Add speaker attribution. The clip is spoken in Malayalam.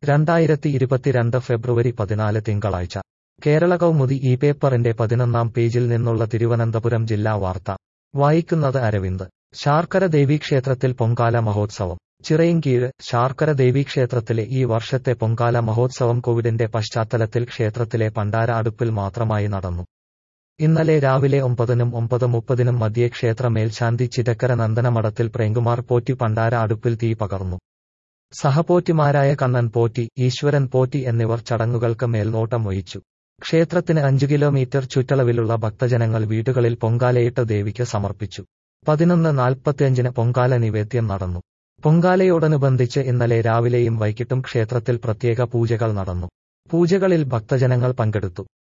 Speaker 1: 2022 ഫെബ്രുവരി 14 തിങ്കളാഴ്ച കേരള കൗമുദി ഈ പേപ്പറിന്റെ 11-ാം പേജിൽ നിന്നുള്ള തിരുവനന്തപുരം ജില്ലാ വാർത്ത വായിക്കുന്നത് അരവിന്ദ്. ശാർക്കര ദേവീക്ഷേത്രത്തിൽ പൊങ്കാല മഹോത്സവം. ചിറയിൻകീഴ്. ശാർക്കര ദേവീക്ഷേത്രത്തിലെ ഈ വർഷത്തെ പൊങ്കാല മഹോത്സവം കോവിഡിന്റെ പശ്ചാത്തലത്തിൽ ക്ഷേത്രത്തിലെ പണ്ടാര അടുപ്പിൽ മാത്രമായി നടന്നു. ഇന്നലെ രാവിലെ 9-നും 9:30-നും മധ്യേ ക്ഷേത്ര മേൽശാന്തി ചിറ്റക്കര നന്ദനമഠത്തിൽ പ്രേംകുമാർ പോറ്റി പണ്ടാര അടുപ്പിൽ തീ പകർന്നു. സഹപോറ്റിമാരായ കണ്ണൻ പോറ്റി, ഈശ്വരൻ പോറ്റി എന്നിവർ ചടങ്ങുകൾക്ക് മേൽനോട്ടം വഹിച്ചു. ക്ഷേത്രത്തിന് 5 കിലോമീറ്റർ ചുറ്റളവിലുള്ള ഭക്തജനങ്ങൾ വീടുകളിൽ പൊങ്കാലയിട്ട് ദേവിക്ക് സമർപ്പിച്ചു. 11:45-ന് പൊങ്കാല നിവേദ്യം നടന്നു. പൊങ്കാലയോടനുബന്ധിച്ച് ഇന്നലെ രാവിലെയും വൈകിട്ടും ക്ഷേത്രത്തിൽ പ്രത്യേക പൂജകൾ നടന്നു. പൂജകളിൽ ഭക്തജനങ്ങൾ പങ്കെടുത്തു.